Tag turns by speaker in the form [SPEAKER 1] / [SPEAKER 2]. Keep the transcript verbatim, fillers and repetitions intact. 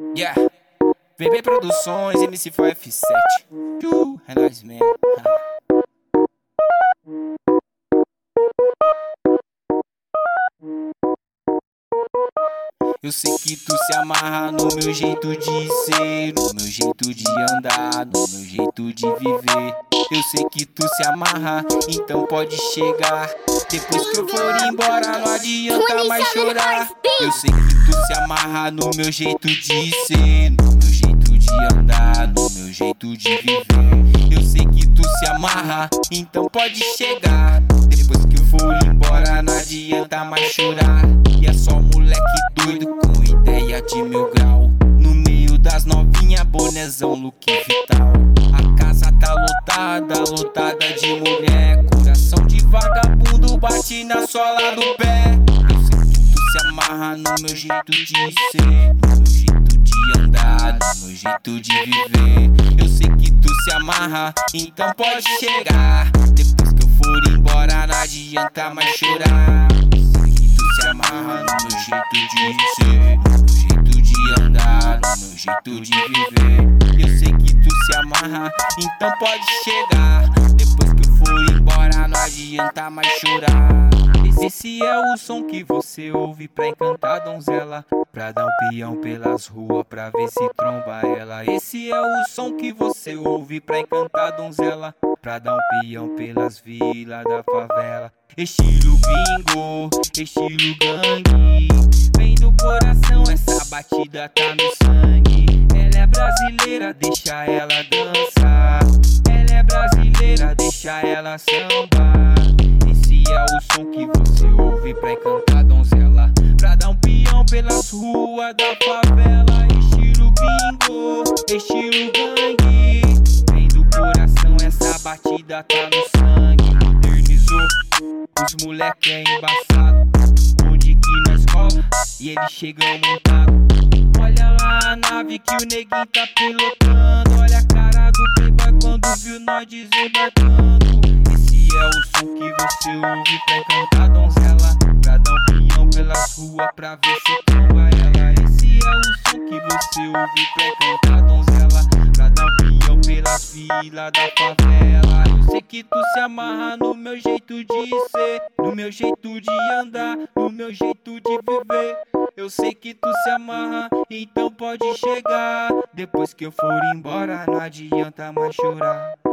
[SPEAKER 1] Yeah, V B Produções, M C quatro F sete. Uh, é nóis mesmo. Eu sei que tu se amarra no meu jeito de ser, no meu jeito de andar, no meu jeito de viver. Eu sei que tu se amarra, então pode chegar. Depois que eu for embora, não adianta mais chorar. Eu sei que tu se amarra no meu jeito de ser, no meu jeito de andar, no meu jeito de viver. Eu sei que tu se amarra, então pode chegar. Depois que eu for embora, não adianta mais chorar. E é só moleque doido com ideia de mil grau. No meio das novinhas, bonezão, look vital. A casa tá lotada, lotada de mulher. Coração de vagabundo bate na sola do pé. Eu sei que tu se amarra no meu jeito de ser, no meu jeito de andar, no meu jeito de viver. Eu sei que tu se amarra, então pode chegar. Depois que eu for embora, não adianta mais chorar. Eu sei que tu se amarra no meu jeito de ser, no meu jeito de andar, no meu jeito de viver. Eu sei que tu se amarra, então pode chegar. Depois que eu for embora, não adianta mais chorar. Esse é o som que você ouve pra encantar a donzela, pra dar um peão pelas ruas pra ver se tromba ela. Esse é o som que você ouve pra encantar a donzela, pra dar um peão pelas vilas da favela. Estilo bingo, estilo gangue, vem do coração, essa batida tá no sangue. Ela é brasileira, deixa ela dançar. Ela é brasileira, deixa ela sambar. Esse é o som que você ouve pra encantar a donzela, pra dar um peão pelas ruas da favela. Estilo bingo, estilo gangue, vem do coração, essa batida tá no sangue. Modernizou, os moleque é embaçado. Onde que nós cola e eles chegam montado. Olha lá a nave que o neguinho tá pilotando. Olha a cara do playboy quando viu nós desembarcando. Esse é o som que você ouve pra encantar a donzela, pra dar um peão pelas ruas pra ver se tromba ela. Esse é o som que você ouve pra encantar a donzela, pra dar um peão pelas vilas da favela. Eu sei que tu se amarra no meu jeito de ser, no meu jeito de andar, no meu jeito de viver. Eu sei que tu se amarra, então pode chegar. Depois que eu for embora, não adianta mais chorar.